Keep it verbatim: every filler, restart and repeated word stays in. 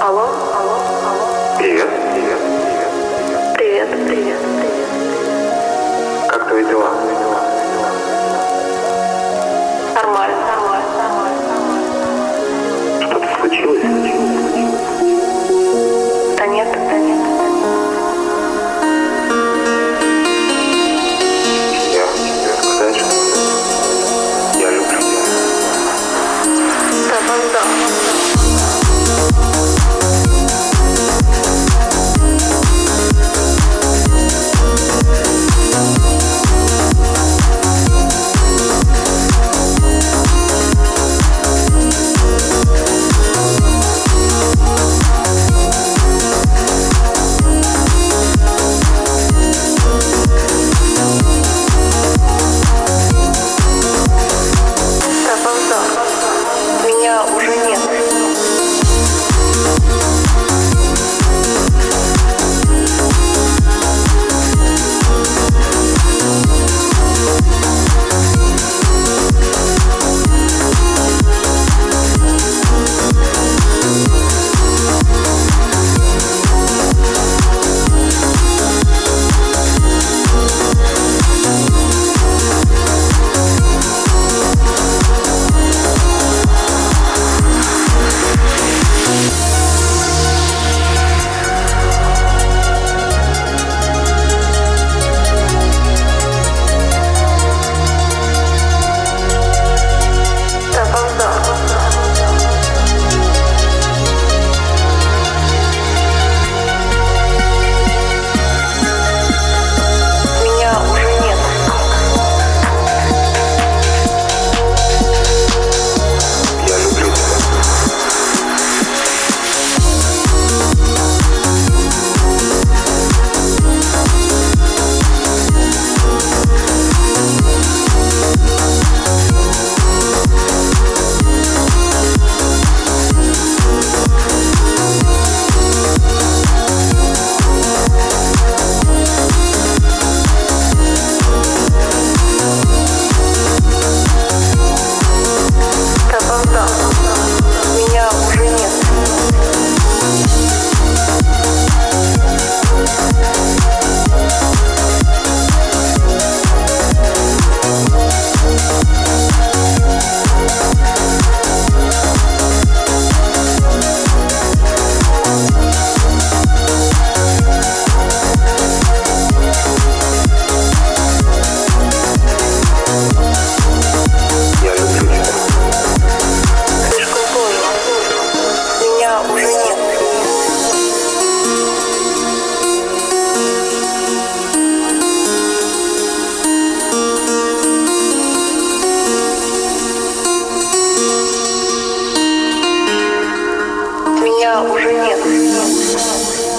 Алло, алло, алло. Привет. Привет. Привет, привет, привет. Как твои дела? Нормально, нормально, нормально. Что-то случилось? Да нет, да нет. Я тебе сказать, что я люблю тебя. Запоздал. Меня уже нет. Меня уже нет.